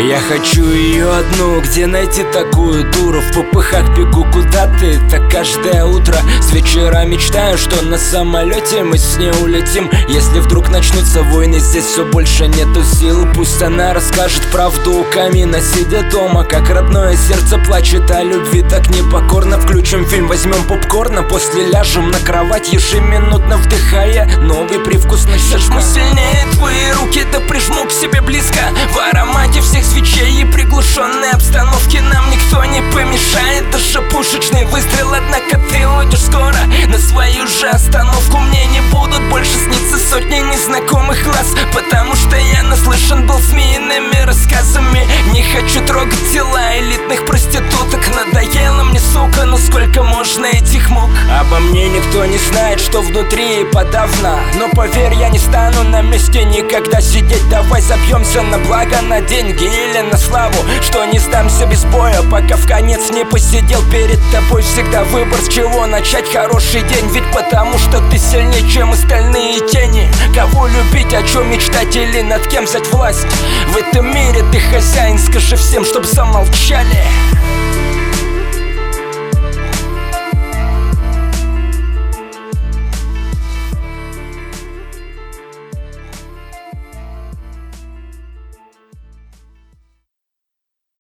Я хочу ее одну, где найти такую дуру? В попыхах бегу куда ты, так каждое утро. С вечера мечтаю, что на самолете мы с ней улетим. Если вдруг начнутся войны, здесь все больше нету сил. Пусть она расскажет правду у камина, сидя дома, как родное сердце плачет о любви так непокорно. Включим фильм, возьмем попкорна, после ляжем на кровать, ежеминутно вдыхая новый привкус на сердце. Сожму сильнее твои руки, да прижму к себе близко. В аромате всех свечей и приглушенной обстановке нам никто не помешает, даже пушечный выстрел. Однако ты уйдешь скоро на свою же остановку. Мне не будут больше сниться сотни незнакомых глаз, потому что я наслышан был змеиными рассказами. Не хочу трогать тела элитных проституток. Надоело мне, сука, ну сколько можно этих мук? Обо мне никто не знает, что внутри и подавно. Но поверь, я не стану на месте никогда сидеть. Давай забьемся на благо, на деньги или на славу, что не сдамся без боя, пока в конец не посидел. Перед тобой всегда выбор, с чего начать хороший день. Ведь потому что ты сильнее, чем остальные тени. Кого любить, о чем мечтать или над кем взять власть? В этом мире ты хозяин, скажи всем, чтоб замолчали.